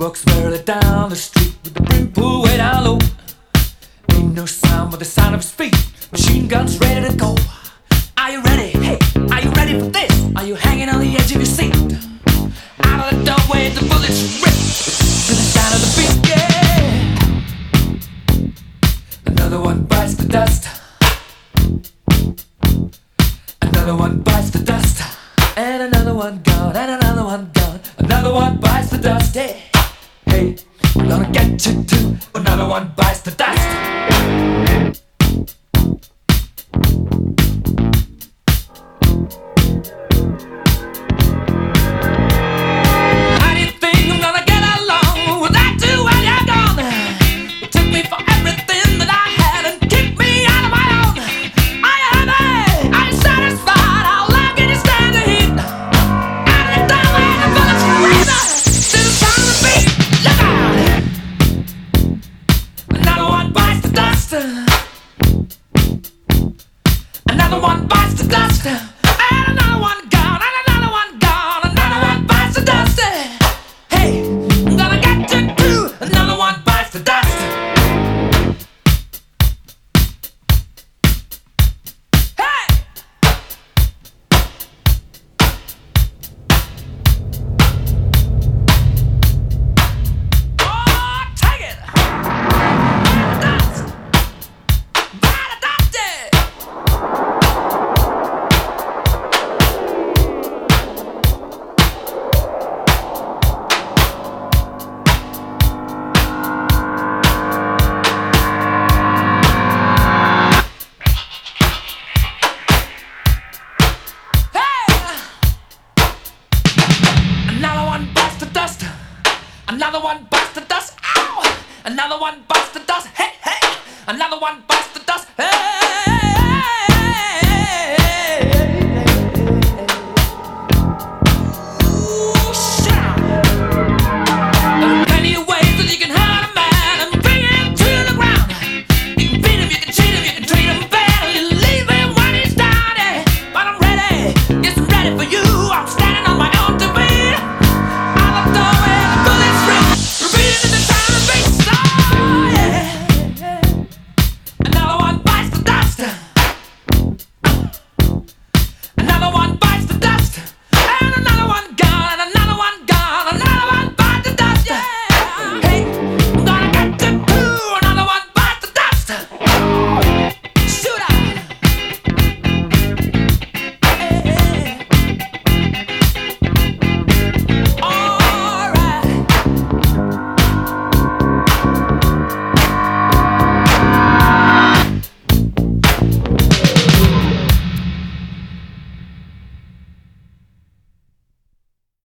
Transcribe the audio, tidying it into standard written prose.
walks merrily down the street with the brim pulled way down low. Ain't no sound but the sound of his feet. Machine guns ready to go. Are you ready? Hey, are you ready for this? Are you hanging on the edge of your seat? Out of the doorway, the bullets rip to the sound of the beat. Yeah. Another one bites the dust. Another one bites the dust. And another one gone. And another one gone. Another one bites the dust. Hey, hey, I'm gonna get you too. Another one bites the dust. Another one bites the dust, and another one gone, and another one gone, another one bites the dust. Hey, I'm gonna get you too. Another one bites the dust. Hey, oh, take it. Dust. Bite the dust. Another one bites the dust. Another one bites the dust. Ow! Another one bites the dust. Hey, hey! Another one bites the dust. Hey!